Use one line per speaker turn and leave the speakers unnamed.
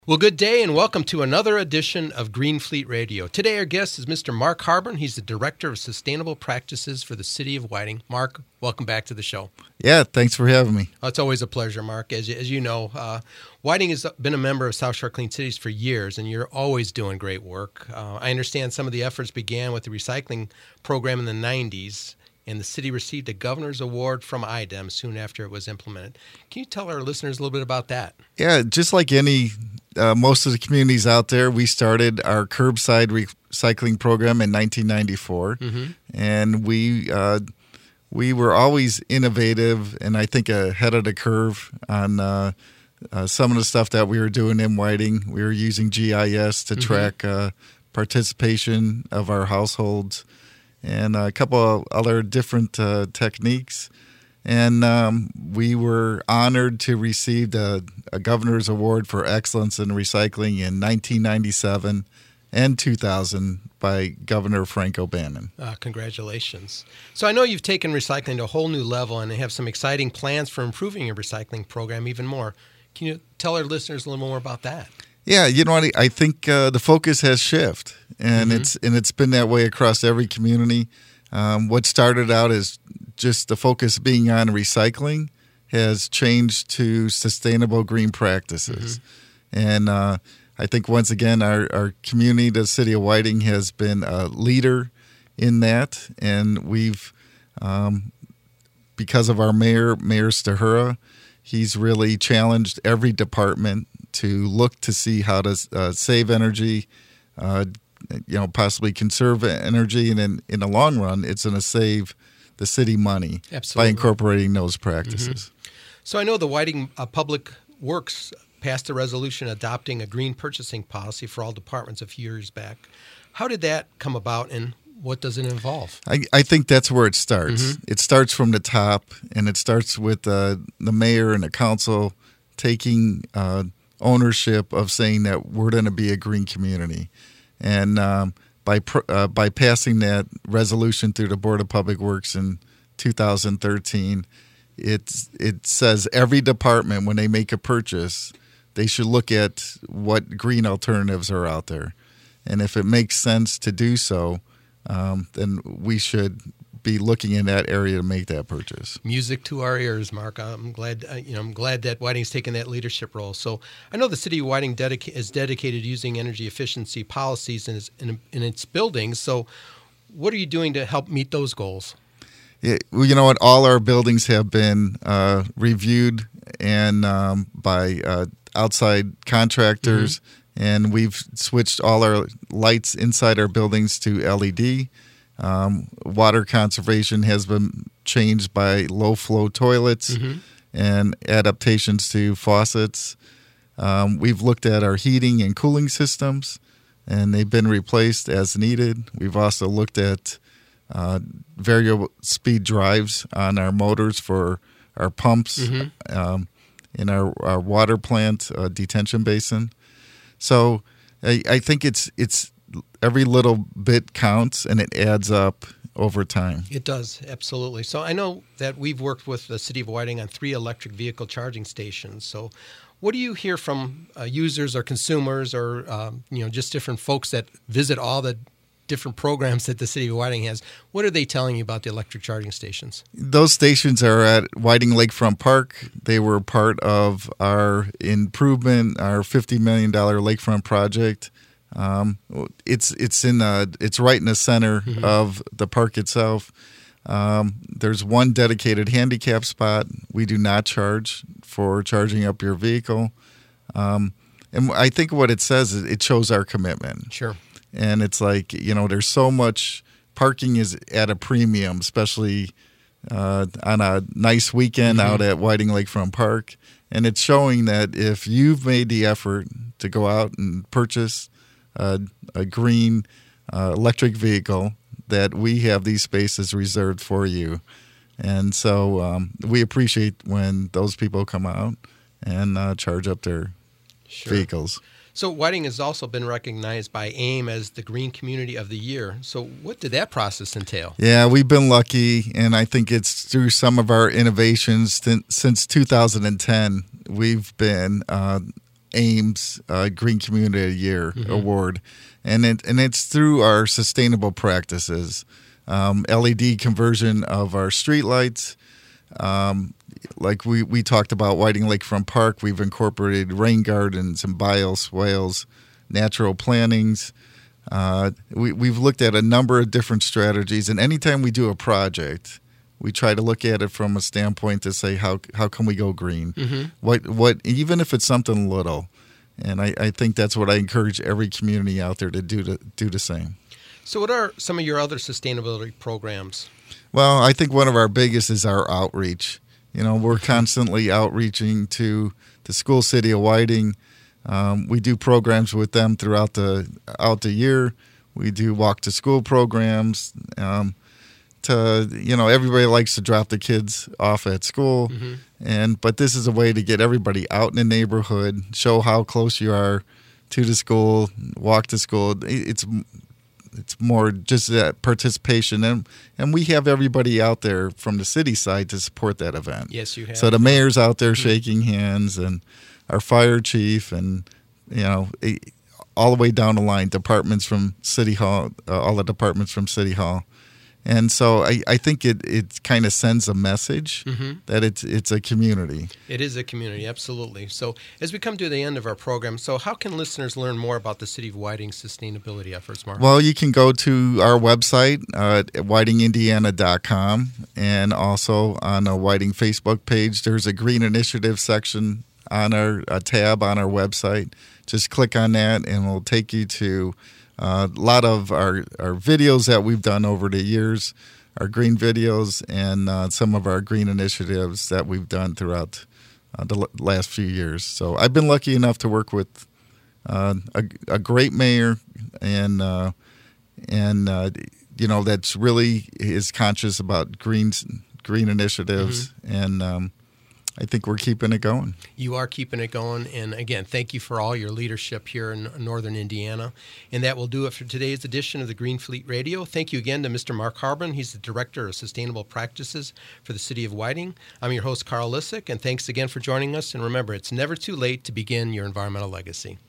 Well, good day and welcome to another edition of Green Fleet Radio. Today our guest is Mr. Mark Harburn. He's the Director of Sustainable Practices for the City of Whiting. Mark, welcome back to the show.
Yeah, thanks for having me.
It's always a pleasure, Mark. As you know, Whiting has been a member of South Shore Clean Cities for years, and you're always doing great work. I understand some of the efforts began with the recycling program in the 90s, and the city received a governor's award from IDEM soon after it was implemented. Can you tell our listeners a little bit about that?
Yeah, just like most of the communities out there, we started our curbside recycling program in 1994, and we were always innovative and I think ahead of the curve on some of the stuff that we were doing in Whiting. We were using GIS to track participation of our households and a couple of other different techniques. And we were honored to receive a governor's award for excellence in recycling in 1997 and 2000 by Governor Frank O'Bannon.
Congratulations. So I know you've taken recycling to a whole new level and have some exciting plans for improving your recycling program even more. Can you tell our listeners a little more about that?
Yeah, you know what? I think the focus has shifted, and it's been that way across every community. What started out as just the focus being on recycling has changed to sustainable green practices. And I think once again, our community, the city of Whiting, has been a leader in that. And we've, because of our Mayor Stahura, he's really challenged every department to look to see how to save energy, possibly conserve energy. And in the long run, it's going to save the city money by incorporating those practices.
So I know the Whiting Public Works passed a resolution adopting a green purchasing policy for all departments a few years back. How did that come about, and what does it involve?
I think that's where it starts. It starts from the top, and it starts with the mayor and the council taking ownership of saying that we're going to be a green community. And by passing that resolution through the Board of Public Works in 2013, it says every department, when they make a purchase, they should look at what green alternatives are out there. And if it makes sense to do so, then we should be looking in that area to make that purchase.
Music to our ears, Mark. I'm glad that Whiting's taken that leadership role. So I know the city of Whiting is dedicated to using energy efficiency policies in its buildings. So what are you doing to help meet those goals?
Yeah, well, you know what? All our buildings have been reviewed and by outside contractors, and we've switched all our lights inside our buildings to LED. Water conservation has been changed by low-flow toilets and adaptations to faucets. We've looked at our heating and cooling systems, and they've been replaced as needed. We've also looked at variable speed drives on our motors for our pumps in our water plant detention basin. So I think it's every little bit counts, and it adds up over time.
It does, absolutely. So I know that we've worked with the City of Whiting on 3 electric vehicle charging stations. So what do you hear from users or consumers or just different folks that visit all the different programs that the City of Whiting has? What are they telling you about the electric charging stations? Those stations are at
Whiting Lakefront Park. They were part of our improvement, our $50 million lakefront project. It's right in the center of the park itself. There's one dedicated handicap spot. We do not charge for charging up your vehicle. And I think what it says is it shows our commitment.
Sure.
And it's like, there's so much parking is at a premium, especially on a nice weekend out at Whiting Lakefront Park. And it's showing that if you've made the effort to go out and purchase a green electric vehicle, that we have these spaces reserved for you. And so we appreciate when those people come out and charge up their vehicles.
So Whiting has also been recognized by AIM as the Green Community of the Year. So what did that process entail?
Yeah, we've been lucky, and I think it's through some of our innovations since 2010. We've been Ames Green Community of the Year award, and it's through our sustainable practices, LED conversion of our streetlights. Like we talked about Whiting Lakefront Park, we've incorporated rain gardens and bioswales, natural plantings. We've looked at a number of different strategies, and anytime we do a project, we try to look at it from a standpoint to say how can we go green? What even if it's something little, and I think that's what I encourage every community out there to do the same.
So, what are some of your other sustainability programs?
Well, I think one of our biggest is our outreach. We're constantly outreaching to the school city of Whiting. We do programs with them throughout the year. We do walk to school programs. Everybody likes to drop the kids off at school, but this is a way to get everybody out in the neighborhood, show how close you are to the school, walk to school. It's more just that participation, and we have everybody out there from the city side to support that event.
Yes, you have.
So the mayor's out there shaking hands, and our fire chief, and all the way down the line, departments from City Hall, all the departments from City Hall. And so I think it kind of sends a message that it's a community.
It is a community, absolutely. So as we come to the end of our program, so how can listeners learn more about the City of Whiting's sustainability efforts, Mark?
Well, you can go to our website at whitingindiana.com, and also on a Whiting Facebook page. There's a Green Initiative section on a tab on our website. Just click on that, and it'll take you to a lot of our videos that we've done over the years, our green videos, and some of our green initiatives that we've done throughout the last few years. So I've been lucky enough to work with a great mayor, and that's really is conscious about green initiatives, and I think we're keeping it going.
You are keeping it going. And again, thank you for all your leadership here in northern Indiana. And that will do it for today's edition of the Green Fleet Radio. Thank you again to Mr. Mark Harbin. He's the Director of Sustainable Practices for the City of Whiting. I'm your host, Carl Lissick, and thanks again for joining us. And remember, it's never too late to begin your environmental legacy.